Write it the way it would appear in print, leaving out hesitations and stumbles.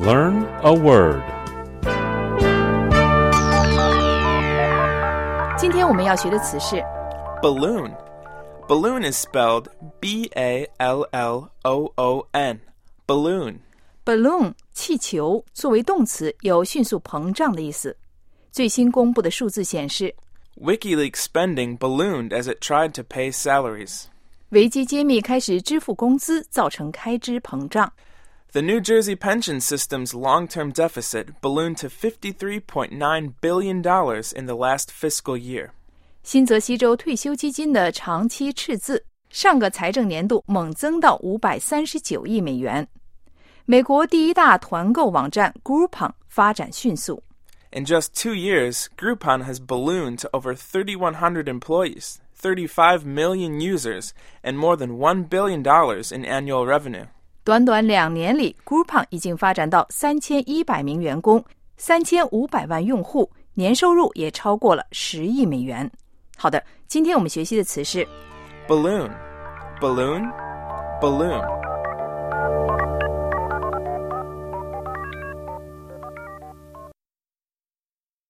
Learn a word. 今天我们要学的词是 Balloon. Balloon is spelled B-A-L-L-O-O-N. Balloon. balloon 气球，作为动词有迅速膨胀的意思。最新公布的数字显示 WikiLeaks spending ballooned as it tried to pay salaries. 维基揭秘开始支付工资，造成开支膨胀。 The New Jersey pension system's long-term deficit ballooned to $53.9 billion in the last fiscal year. 新泽西州退休基金的长期赤字上个财政年度猛增到539亿美元。美国第一大团购网站 Groupon 发展迅速。 In just 2 years, Groupon has ballooned to over 3,100 employees, 35 million users, and more than $1 billion in annual revenue. 短短2年里 Groupon 已经发展到3100名员工，3500万用户，年收入也超过了10亿美元。好的，今天我们学习的词是 Balloon. Balloon. Balloon.